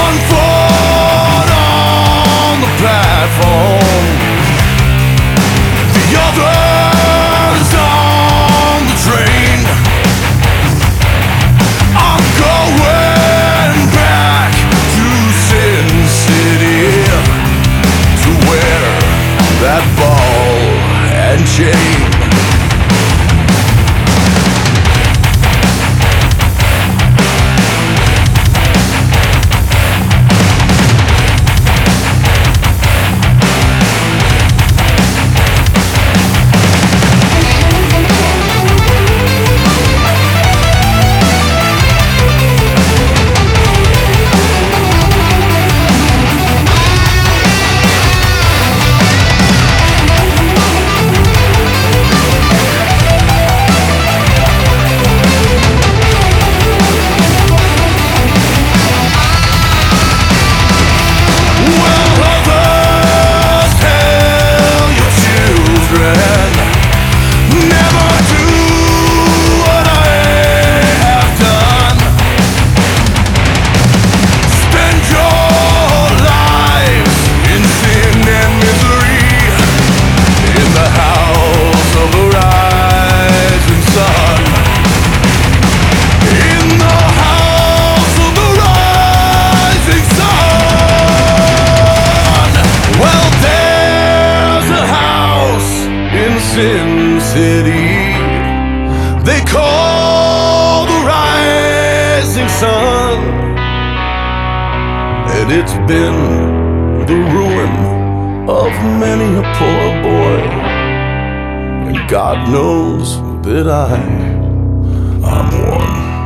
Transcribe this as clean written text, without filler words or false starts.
foot on the platform, the others on the train. I'm going back to Sin City to wear that ball and chain. Sin City, they call the rising sun, and it's been the ruin of many a poor boy, and God knows that I'm one.